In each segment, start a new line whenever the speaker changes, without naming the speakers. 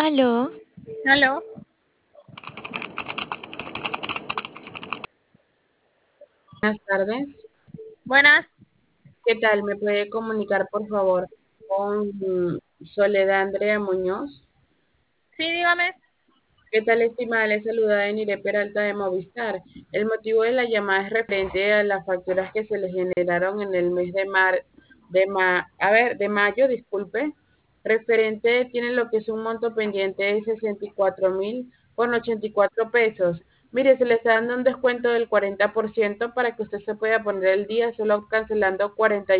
Aló,
Aló,
Buenas tardes.
buenas.
¿Qué tal? ¿Me puede comunicar, por favor, con Soledad Andrea Muñoz?
Sí, dígame.
¿Qué tal, estimada? Le saluda Enire Peralta de Movistar. El motivo de la llamada es referente a las facturas que se le generaron en el mes de mayo, disculpe. Referente tiene lo que es un monto pendiente de 64,084 pesos. Mire, se le está dando un descuento del 40% para que usted se pueda poner el día solo cancelando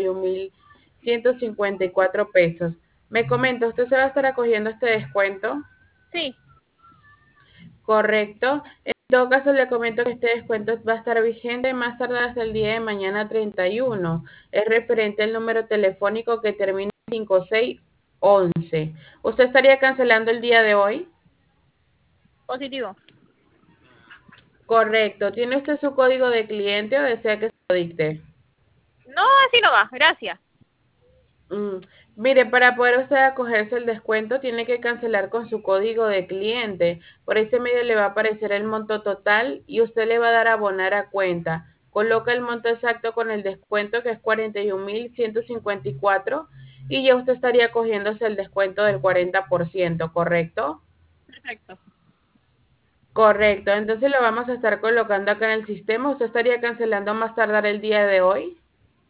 41,154 pesos. Me comenta, ¿usted se va a estar acogiendo este descuento?
Sí,
Correcto. En todo caso, le comento que este descuento va a estar vigente más tardar hasta el día de mañana 31. Es referente al número telefónico que termina en 5611. ¿Usted estaría cancelando el día de hoy?
positivo.
Correcto. ¿Tiene usted su código de cliente o desea que se lo dicte?
No, así no va, gracias.
Mm, Mire, para poder usted acogerse el descuento, tiene que cancelar con su código de cliente. Por ese medio le va a aparecer el monto total y usted le va a dar a abonar a cuenta. Coloca el monto exacto con el descuento, que es 41,154, y ya usted estaría cogiéndose el descuento del 40%, ¿correcto?
Perfecto.
Correcto. Entonces lo vamos a estar colocando acá en el sistema. ¿Usted estaría cancelando más tardar el día de hoy?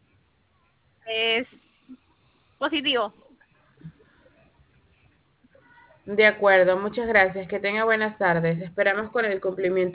Es positivo.
De acuerdo, muchas gracias. Que tenga buenas tardes. Esperamos con el cumplimiento.